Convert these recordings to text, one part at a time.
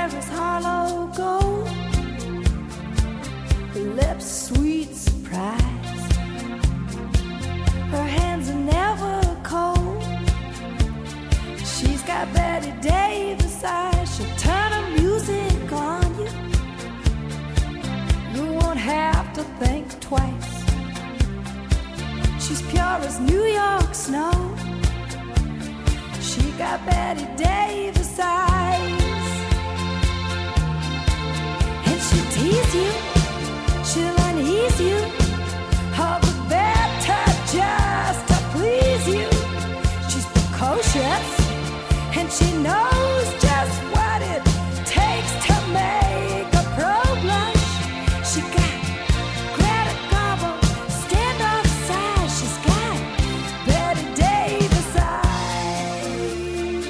hair is hollow gold, her lips sweet surprise, her hands are never cold. She's got Betty Davis eyes, she'll turn her music on you. You won't have to think twice. She's pure as New York snow. She got Betty Davis eyes. And she'll tease you, she'll unease you, all the better just to please you. She's precocious, and she knows just what it takes to make a pro blush. She got Greta Garbo, standoff size. She's got Betty Davis eyes.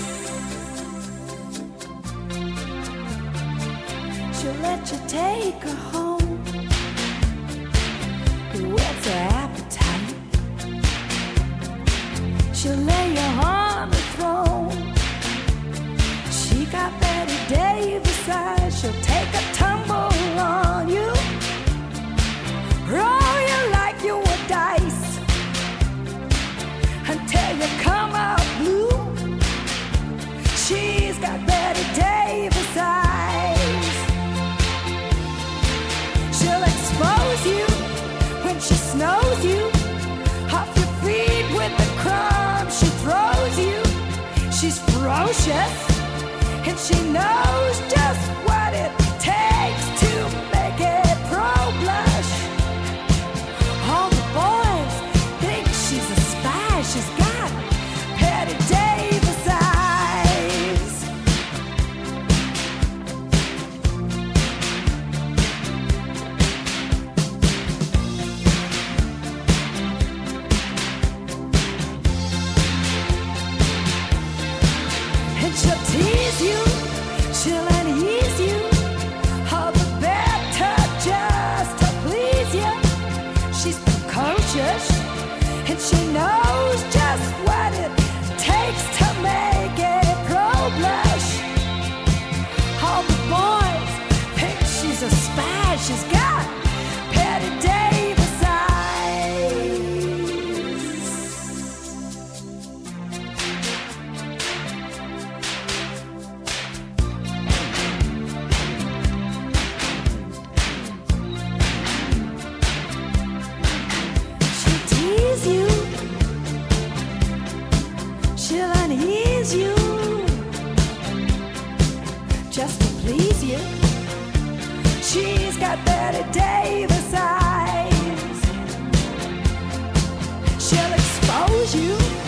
She'll let you take her home, whets her appetite. She'll lay you on the throne. She got Betty Davis eyes. She'll take a tumble on you, roll you like you were dice, until you come out blue. She's got Betty Davis eyes. She'll expose you when she snows you, off your feet with the crumbs she throws you. She's ferocious, and she knows just what it takes to make it pro blush. All the boys think she's a spy. She's got Betty Davis eyes. And she'll tease you, she'll unease you, all the better just to please you. She's precocious, and she knows just what it takes to make a pro blush. All the boys think she's a spy. She's got Betty Davis eyes. She'll tease you, she'll unease you, just to please you. She's got Betty Davis eyes. She'll expose you